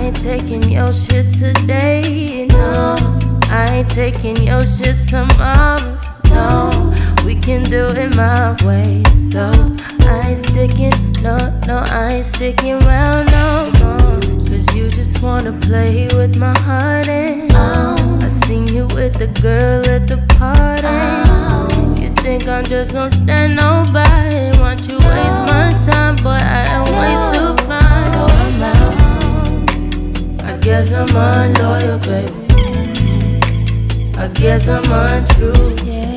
ain't taking your shit today, no. I ain't taking your shit tomorrow, no. We can do it my way, so I ain't sticking, no, I ain't sticking around no more. Cause you just wanna play with my heart and I seen you with the girl at the party. You think I'm just gonna stand nobody? Want you waste my time, boy, I am way too fine. So I'm out, I guess I'm unloyal, baby. I guess I'm untrue.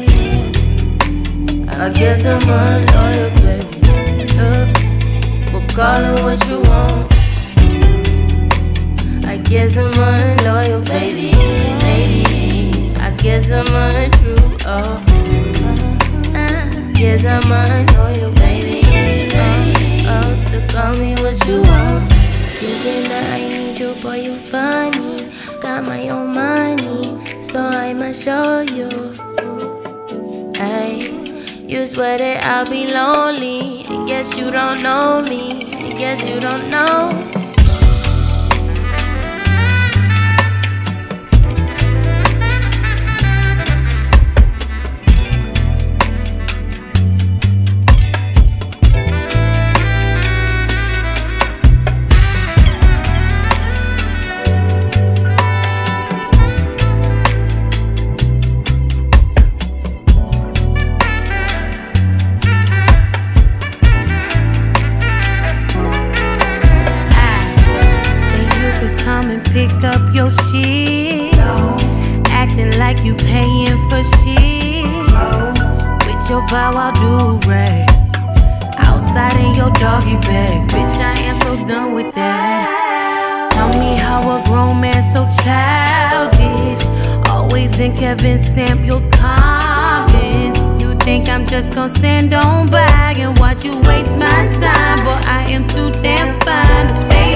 I guess I'm unloyal, baby. Well, call it what you want. I guess I'm unloyal, baby. I guess I'm untrue. Oh, I guess I'm unloyal, baby. Oh, so call me what you want. Thinking that I need you, boy, you funny. Got my own money, so I'ma show you. Ay, you swear that I'll be lonely. I guess you don't know me. I guess you don't know. Pick up your shit, acting like you paying for shit. With your bow wow do-rag, outside in your doggy bag. Bitch, I am so done with that. Tell me how a grown man so childish, always in Kevin Samuels comments. You think I'm just gonna stand on by and watch you waste my time? Boy, I am too damn fine, baby.